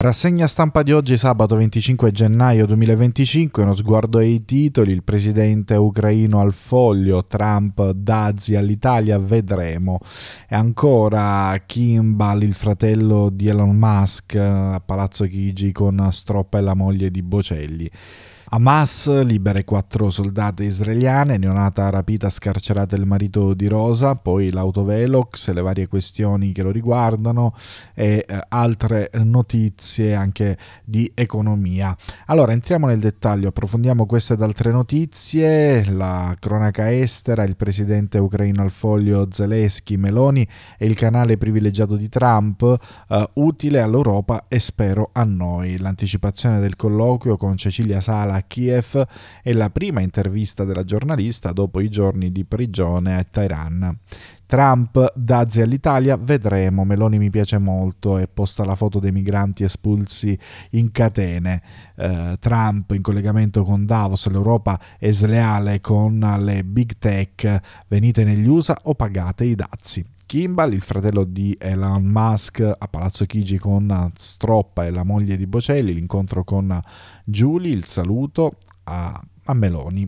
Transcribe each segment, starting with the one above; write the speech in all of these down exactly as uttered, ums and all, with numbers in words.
Rassegna stampa di oggi, sabato venticinque gennaio duemilaventicinque, uno sguardo ai titoli: il presidente ucraino al foglio, Trump, dazi all'Italia, vedremo. E ancora Kimball, il fratello di Elon Musk, a Palazzo Chigi con Stroppa e la moglie di Bocelli. Hamas libera quattro soldate israeliane, neonata rapita, scarcerata il marito di Rosa, poi l'autovelox, le varie questioni che lo riguardano e eh, altre notizie anche di economia. Allora entriamo nel dettaglio, approfondiamo queste ed altre notizie. La cronaca estera, il presidente ucraino al foglio, Zelensky, Meloni e il canale privilegiato di Trump, eh, utile all'Europa e spero a noi. L'anticipazione del colloquio con Cecilia Sala a Kiev e la prima intervista della giornalista dopo i giorni di prigione a Teheran. Trump, dazi all'Italia, vedremo. Meloni mi piace molto e posta la foto dei migranti espulsi in catene. Eh, Trump in collegamento con Davos: l'Europa è sleale con le big tech, venite negli U S A o pagate i dazi. Kimball, il fratello di Elon Musk, a Palazzo Chigi con Stroppa e la moglie di Bocelli, l'incontro con Giulia, il saluto a, a Meloni.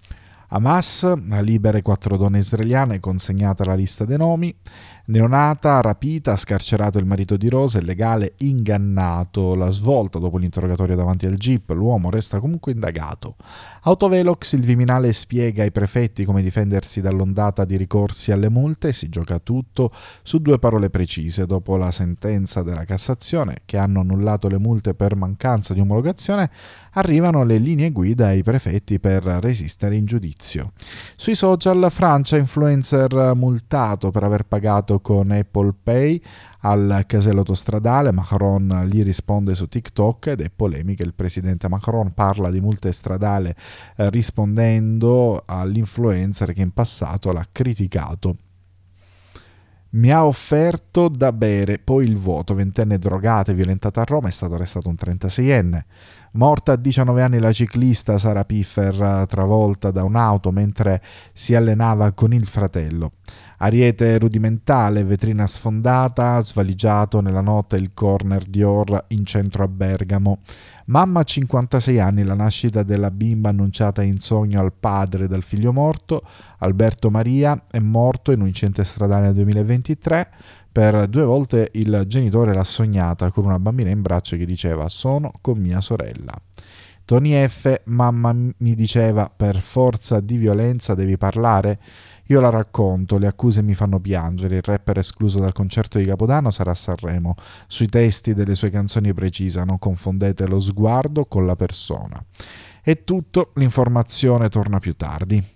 Hamas libera quattro donne israeliane, consegnata la lista dei nomi. Neonata rapita, scarcerato il marito di Rosa, illegale ingannato. La svolta dopo l'interrogatorio davanti al Jeep, l'uomo resta comunque indagato. Autovelox, il Viminale spiega ai prefetti come difendersi dall'ondata di ricorsi alle multe. Si gioca tutto su due parole precise. Dopo la sentenza della Cassazione che hanno annullato le multe per mancanza di omologazione, arrivano le linee guida ai prefetti per resistere in giudizio. Sui social, Francia, influencer multato per aver pagato con Apple Pay al casello autostradale. Macron gli risponde su TikTok ed è polemica. Il presidente Macron parla di multe stradali eh, rispondendo all'influencer che in passato l'ha criticato. Mi ha offerto da bere, poi il voto. Ventenne drogata e violentata a Roma, è stato arrestato un trentaseienne. Morta a diciannove anni la ciclista Sara Piffer, travolta da un'auto mentre si allenava con il fratello. Ariete rudimentale, vetrina sfondata, svaligiato nella notte il corner Dior in centro a Bergamo. Mamma a cinquantasei anni, la nascita della bimba annunciata in sogno al padre dal figlio morto. Alberto Maria è morto in un incidente stradale nel duemilaventitré. Per due volte il genitore l'ha sognata con una bambina in braccio che diceva: sono con mia sorella. Tony F, mamma mi diceva: per forza di violenza devi parlare? Io la racconto, le accuse mi fanno piangere. Il rapper escluso dal concerto di Capodanno sarà a Sanremo. Sui testi delle sue canzoni precisa: non confondete lo sguardo con la persona. È tutto, l'informazione torna più tardi.